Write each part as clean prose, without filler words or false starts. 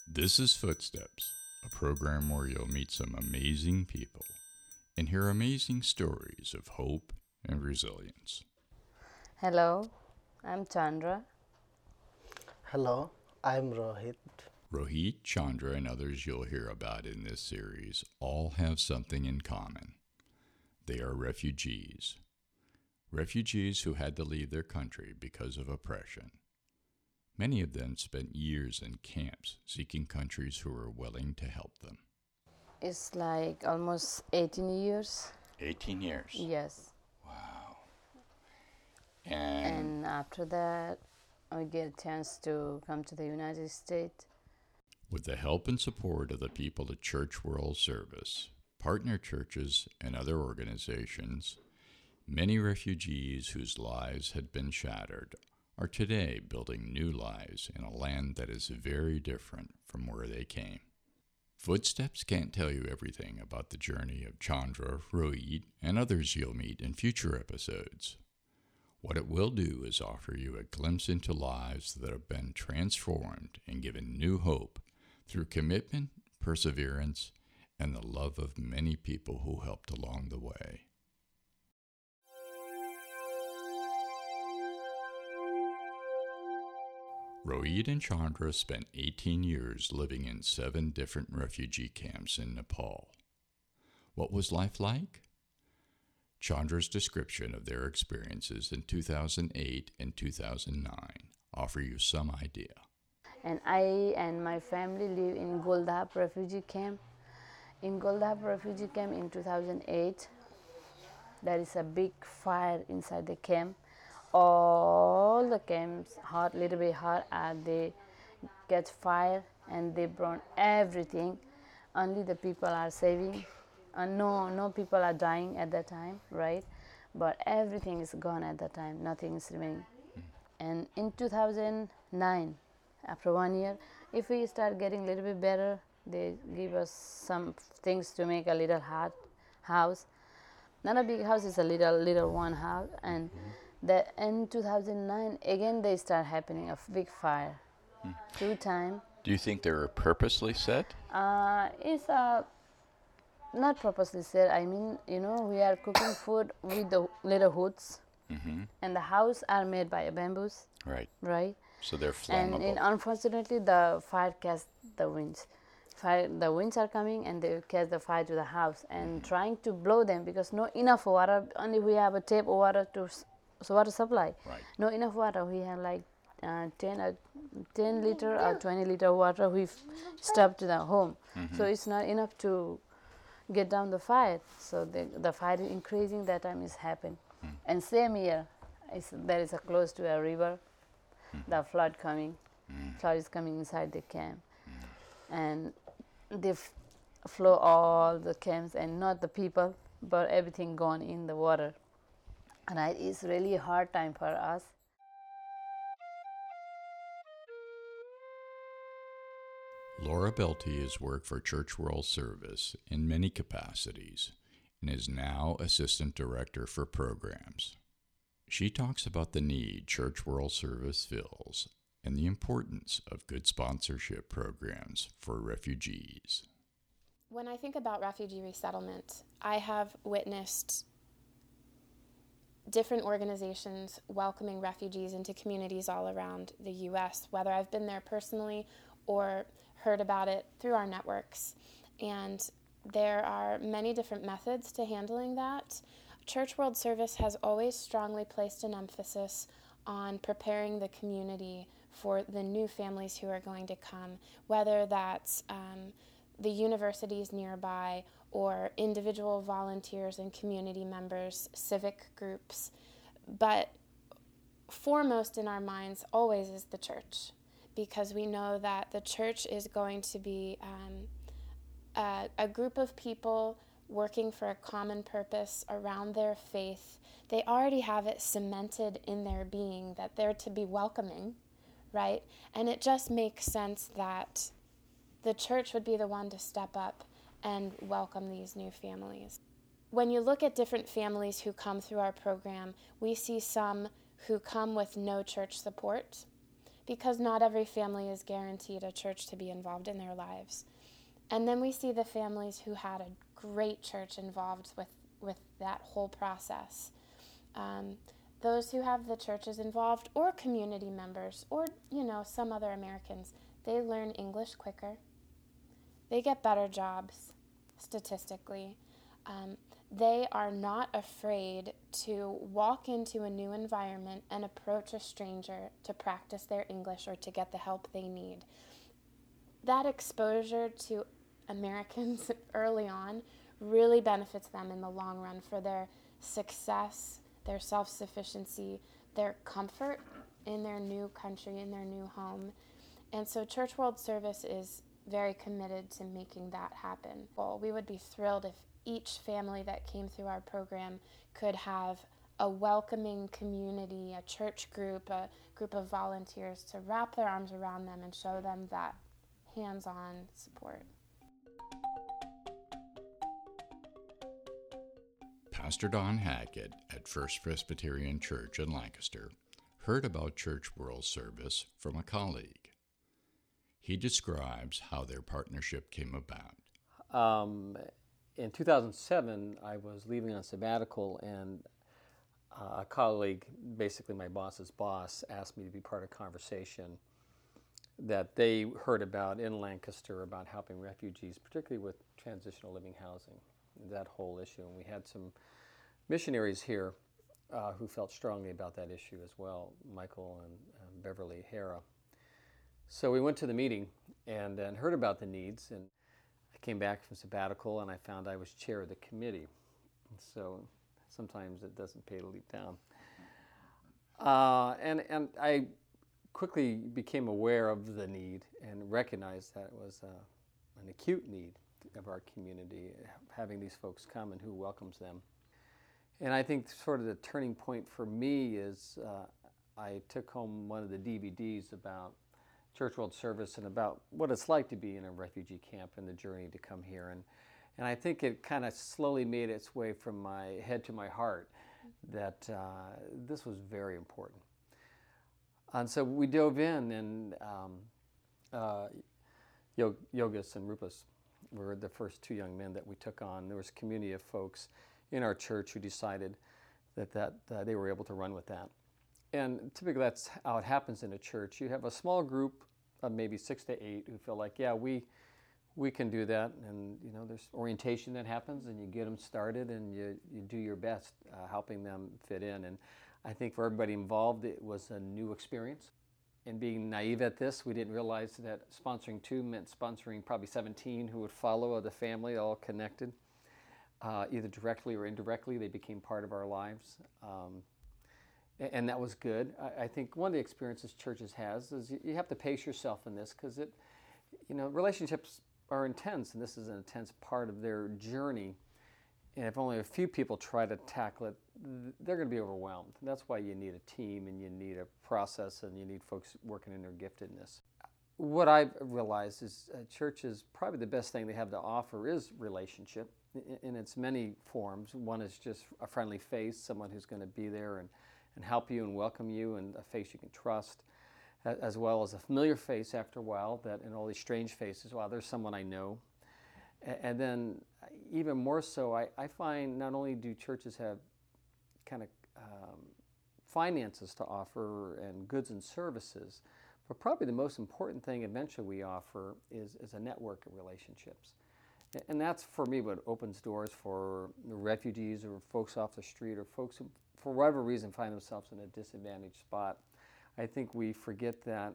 This is Footsteps, a program where you'll meet some amazing people and hear amazing stories of hope and resilience. Hello, I'm Chandra. Hello, I'm Rohit. Rohit, Chandra, and others you'll hear about in this series all have something in common. They are refugees. Refugees who had to leave their country because of oppression. Many of them spent years in camps seeking countries who were willing to help them. It's like almost 18 years. 18 years? Yes. Wow. And after that, I get a chance to come to the United States. With the help and support of the people at Church World Service, partner churches, and other organizations, many refugees whose lives had been shattered are today building new lives in a land that is very different from where they came. Footsteps can't tell you everything about the journey of Chandra, Rohit, and others you'll meet in future episodes. What it will do is offer you a glimpse into lives that have been transformed and given new hope through commitment, perseverance, and the love of many people who helped along the way. Rohit and Chandra spent 18 years living in 7 different refugee camps in Nepal. What was life like? Chandra's description of their experiences in 2008 and 2009 offer you some idea. And I and my family live in Goldhap refugee camp. In Goldhap refugee camp in 2008, there is a big fire inside the camp. All the camps hot, little bit hot, and they get fire and they burn everything. Only the people are saving. No people are dying at that time, right? But everything is gone at that time. Nothing is remaining. And in 2009, after 1 year, if we start getting a little bit better, they give us some things to make a little house. Not a big house, it's a little one house. And in 2009, again they start happening a big fire. 2 times. Do you think they were purposely set? It's not purposely said. I mean, we are cooking food with the little hoods, and the house are made by bamboos. Right. So they're flammable. And unfortunately, the fire catch the winds. The winds are coming and they catch the fire to the house and trying to blow them because no enough water. Only we have a tap water to water supply. Right. No enough water. We have like 10 liter or 20 liter water we've stuck to the home. So it's not enough to get down the fire. So the fire is increasing. That time is happen. And same year, there is a close to a river. The flood coming. Flood is coming inside the camp. And they flow all the camps and not the people, but everything gone in the water. And it's really a hard time for us. Laura Belty has worked for Church World Service in many capacities and is now Assistant Director for Programs. She talks about the need Church World Service fills and the importance of good sponsorship programs for refugees. When I think about refugee resettlement, I have witnessed different organizations welcoming refugees into communities all around the U.S., whether I've been there personally or heard about it through our networks. And there are many different methods to handling that. Church World Service has always strongly placed an emphasis on preparing the community for the new families who are going to come, whether that's the universities nearby or individual volunteers and community members, civic groups. But foremost in our minds always is the church, because we know that the church is going to be a group of people working for a common purpose around their faith. They already have it cemented in their being that they're to be welcoming, right? And it just makes sense that the church would be the one to step up and welcome these new families. When you look at different families who come through our program, we see some who come with no church support, because not every family is guaranteed a church to be involved in their lives. And then we see the families who had a great church involved with that whole process. Those who have the churches involved, or community members, or, some other Americans, they learn English quicker. They get better jobs, statistically. They are not afraid to walk into a new environment and approach a stranger to practice their English or to get the help they need. That exposure to Americans early on really benefits them in the long run for their success, their self-sufficiency, their comfort in their new country, in their new home. And so Church World Service is very committed to making that happen. Well, we would be thrilled if each family that came through our program could have a welcoming community, a church group, a group of volunteers to wrap their arms around them and show them that hands-on support. Pastor Don Hackett at First Presbyterian Church in Lancaster heard about Church World Service from a colleague. He describes how their partnership came about. In 2007, I was leaving on sabbatical, and a colleague, basically my boss's boss, asked me to be part of a conversation that they heard about in Lancaster about helping refugees, particularly with transitional living housing, that whole issue. And we had some missionaries here who felt strongly about that issue as well, Michael and Beverly Hara. So we went to the meeting and heard about the needs, and I came back from sabbatical and I found I was chair of the committee. So sometimes it doesn't pay to leap down. And I quickly became aware of the need and recognized that it was an acute need of our community, having these folks come and who welcomes them. And I think sort of the turning point for me is I took home one of the DVDs about Church World Service and about what it's like to be in a refugee camp and the journey to come here. And I think it kind of slowly made its way from my head to my heart that this was very important. And so we dove in, and Yogas and Rupas were the first two young men that we took on. There was a community of folks in our church who decided that they were able to run with that. And typically that's how it happens in a church. You have a small group of maybe 6 to 8 who feel like, yeah, we can do that. And there's orientation that happens, and you get them started, and you do your best helping them fit in. And I think for everybody involved, it was a new experience. And being naive at this, we didn't realize that sponsoring 2 meant sponsoring probably 17 who would follow the family, all connected, either directly or indirectly. They became part of our lives. And that was good. I think one of the experiences churches has is you have to pace yourself in this, because relationships are intense, and this is an intense part of their journey. And if only a few people try to tackle it, they're going to be overwhelmed. That's why you need a team, and you need a process, and you need folks working in their giftedness. What I've realized is churches, probably the best thing they have to offer is relationship in its many forms. One is just a friendly face, someone who's going to be there and help you and welcome you, and a face you can trust, as well as a familiar face after a while, that in all these strange faces, wow, there's someone I know. And then even more so, I find not only do churches have kind of finances to offer and goods and services, but probably the most important thing eventually we offer is a network of relationships. And that's, for me, what opens doors for refugees or folks off the street or folks who, for whatever reason, find themselves in a disadvantaged spot. I think we forget that,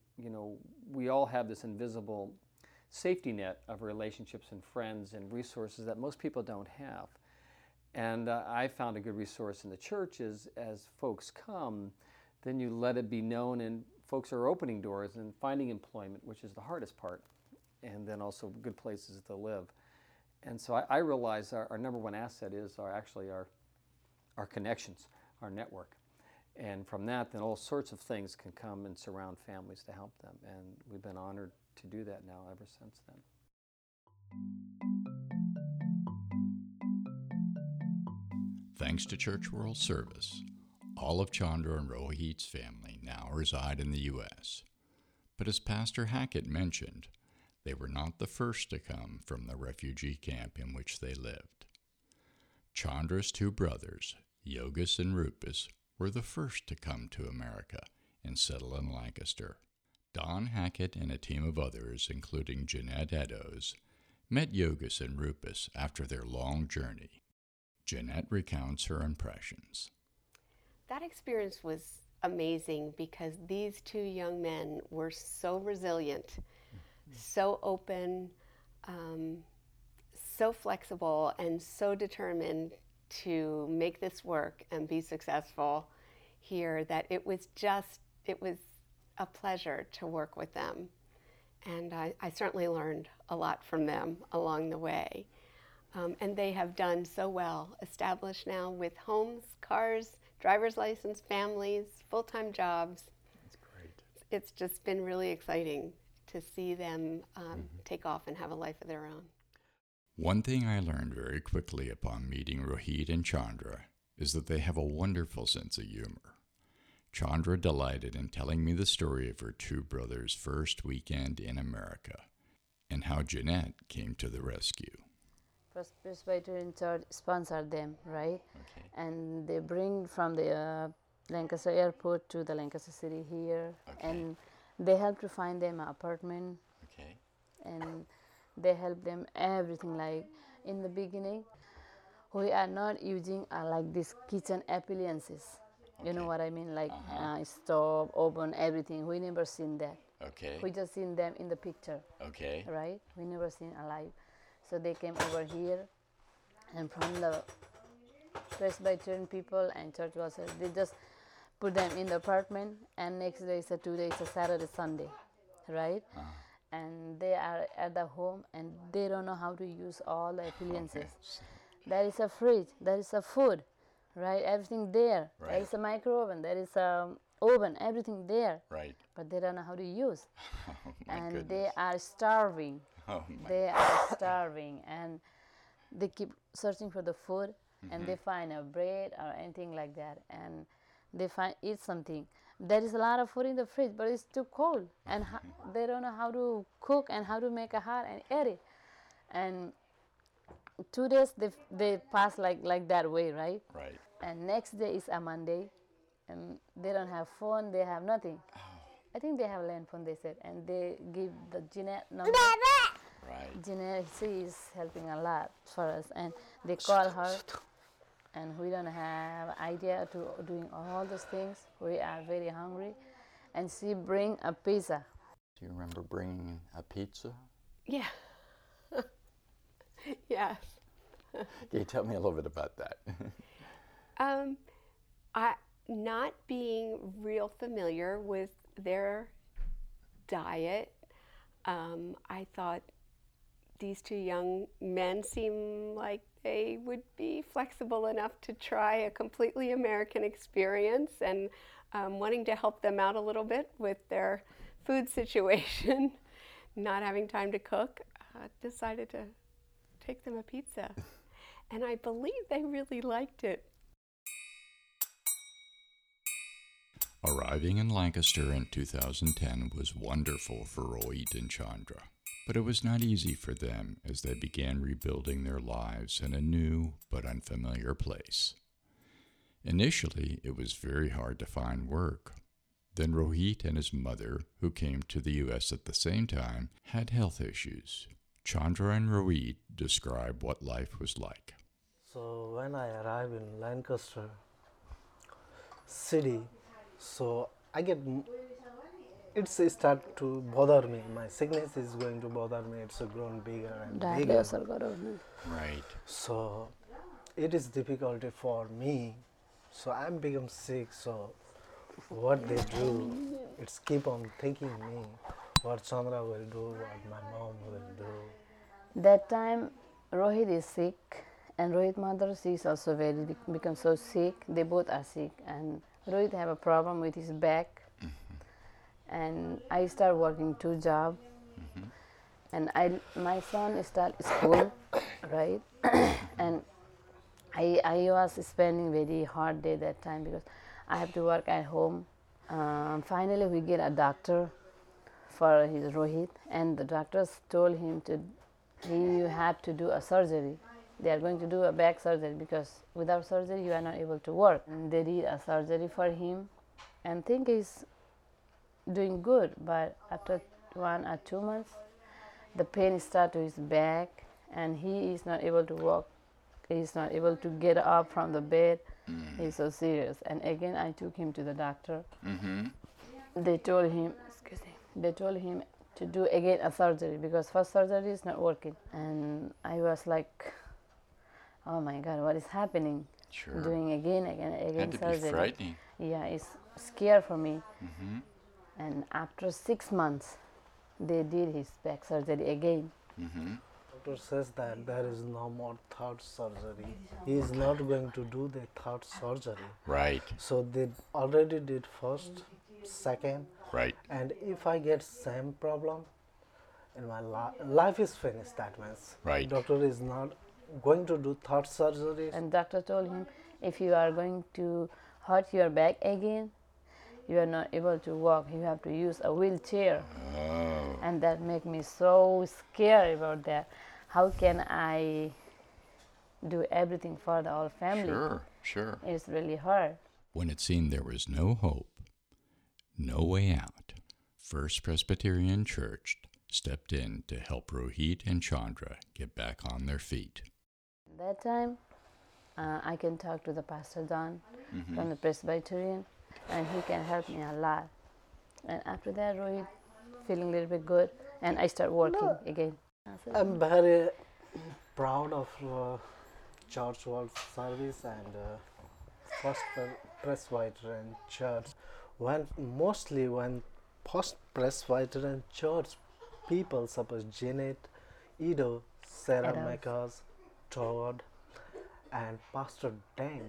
we all have this invisible safety net of relationships and friends and resources that most people don't have. And I found a good resource in the church is, as folks come, then you let it be known, and folks are opening doors and finding employment, which is the hardest part, and then also good places to live. And so I realize our number one asset is our connections, our network. And from that, then all sorts of things can come and surround families to help them. And we've been honored to do that now ever since then. Thanks to Church World Service, All of Chandra and Rohit's family now reside in the U.S., but as Pastor Hackett mentioned, they were not the first to come from the refugee camp in which they lived. Chandra's two brothers, Yogesh and Rupas, were the first to come to America and settle in Lancaster. Don Hackett and a team of others, including Jeanette Eddowes, met Yogesh and Rupas after their long journey. Jeanette recounts her impressions. That experience was amazing because these two young men were so resilient, so open, so flexible, and so determined to make this work and be successful here that it was a pleasure to work with them. And I certainly learned a lot from them along the way. And they have done so well, established now with homes, cars, driver's license, families, full-time jobs. That's great. It's just been really exciting to see them take off and have a life of their own. One thing I learned very quickly upon meeting Rohit and Chandra is that they have a wonderful sense of humor. Chandra delighted in telling me the story of her two brothers' first weekend in America and how Jeanette came to the rescue. First Presbyterian Church sponsored them, right? Okay. And they bring from the Lancaster airport to the Lancaster city here. Okay. And they help to find them an apartment. Okay. And they help them everything. Like in the beginning, we are not using like these kitchen appliances. You know Okay. what I mean? Like stove, oven, everything. We never seen that. Okay. We just seen them in the picture, Okay. right? We never seen alive. So they came over here, and from the Presbyterian people and church workers, they just put them in the apartment, and next day is a 2 days, a Saturday, Sunday, right? And they are at the home, and they don't know how to use all the appliances. Okay. There is a fridge, there is a food, right? Everything there. There Right. is a micro oven, there is a oven, everything there. Right. But they don't know how to use. Oh, my And goodness. they are starving. Oh, my. They are starving, and they keep searching for the food, and they find a bread or anything like that, and they eat something. There is a lot of food in the fridge, but it's too cold, and they don't know how to cook and how to make a hot and eat it. And 2 days they pass like that way, right? Right. And next day is a Monday, and they don't have phone, they have nothing. I think they have land phone, they said, and they give the Jeanette number. Right. Jeanette, she is helping a lot for us, and they call her, and we don't have idea to doing all those things. We are very hungry, and she bring a pizza. Do you remember bringing a pizza? Yeah. Yes. Can you tell me a little bit about that? Not being real familiar with their diet, I thought these two young men seem like they would be flexible enough to try a completely American experience, and wanting to help them out a little bit with their food situation, not having time to cook, decided to take them a pizza. And I believe they really liked it. Arriving in Lancaster in 2010 was wonderful for Rohit and Chandra, but it was not easy for them as they began rebuilding their lives in a new but unfamiliar place. Initially, it was very hard to find work. Then Rohit and his mother, who came to the U.S. at the same time, had health issues. Chandra and Rohit describe what life was like. So when I arrive in Lancaster city, so it's start to bother me. My sickness is going to bother me. It's grown bigger and bigger. Right. So it is difficulty for me. So I'm become sick. So what they do, it's keep on thinking me. What Chandra will do, what my mom will do. That time, Rohit is sick, and Rohit's mother, she is also become so sick. They both are sick, and Rohit have a problem with his back. And I start working 2 jobs, and my son start school, right? And I was spending very hard day that time because I have to work at home. Finally, we get a doctor for his Rohit, and the doctors told him you have to do a surgery. They are going to do a back surgery because without surgery you are not able to work. And they did a surgery for him, and think he's doing good. But after 1 or 2 months, the pain starts to his back, and he is not able to walk. He's not able to get up from the bed. He's so serious. And again, I took him to the doctor. They told him, to do again a surgery because first surgery is not working. And I was like, oh my God, what is happening? Sure. Doing again Had to surgery. be frightening. Yeah, it's scary for me. And after 6 months, they did his back surgery again. Doctor says that there is no more third surgery. He is not going to do the third surgery. Right. So they already did first, second, Right. and if I get same problem, in my life is finished. That means Right. doctor is not going to do third surgery. And doctor told him, if you are going to hurt your back again, you are not able to walk. You have to use a wheelchair. Oh. And that made me so scared about that. How can I do everything for the whole family? Sure, sure. It's really hard. When it seemed there was no hope, no way out, First Presbyterian Church stepped in to help Rohit and Chandra get back on their feet. That time, I can talk to the Pastor Don from the Presbyterian, and he can help me a lot. And after that, Rohit feeling a little bit good, and I start working again. I'm very proud of Church World Service and First Presbyterian Church. When First Presbyterian Church people, suppose Janet, Edo, Sarah Adams. Makers, Todd, and Pastor Dan,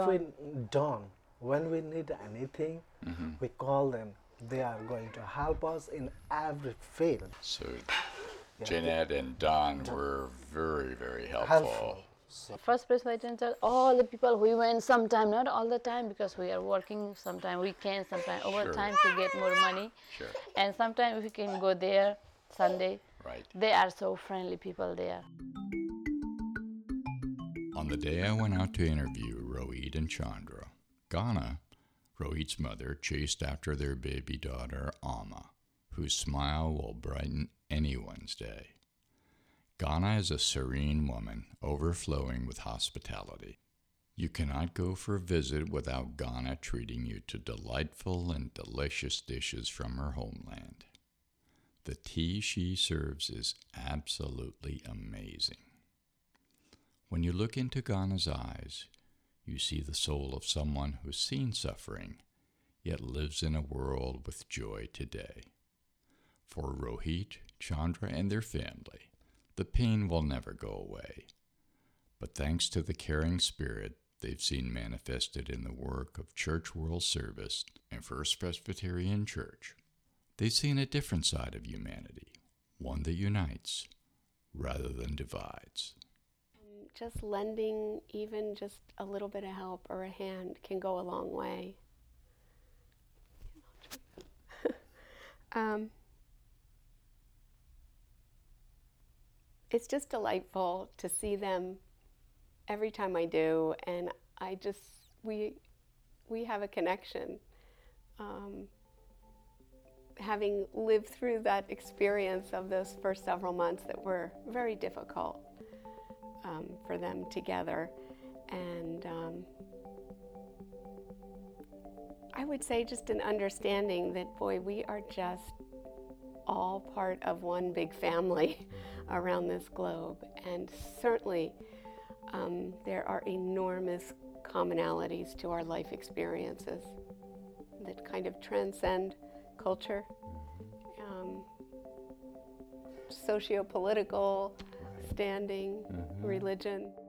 when we need anything, we call them. They are going to help us in every field. So Jeanette and Don were very, very helpful. Helpful. First Presbyterian Church, all the people we went sometime, not all the time because we are working, sometime weekends, sometime overtime to get more money. Sure. And sometimes we can go there Sunday. Right. They are so friendly people there. On the day I went out to interview Rohit and Chandra, Ghana, Rohit's mother, chased after their baby daughter, Amma, whose smile will brighten anyone's day. Ghana is a serene woman, overflowing with hospitality. You cannot go for a visit without Ghana treating you to delightful and delicious dishes from her homeland. The tea she serves is absolutely amazing. When you look into Ghana's eyes, you see the soul of someone who's seen suffering, yet lives in a world with joy today. For Rohit, Chandra, and their family, the pain will never go away. But thanks to the caring spirit they've seen manifested in the work of Church World Service and First Presbyterian Church, they've seen a different side of humanity, one that unites rather than divides. Just lending even just a little bit of help or a hand can go a long way. It's just delightful to see them every time I do, and we have a connection. Having lived through that experience of those first several months that were very difficult for them together, and I would say just an understanding that, boy, we are just all part of one big family around this globe, and certainly there are enormous commonalities to our life experiences that kind of transcend culture, socio-political standing, religion.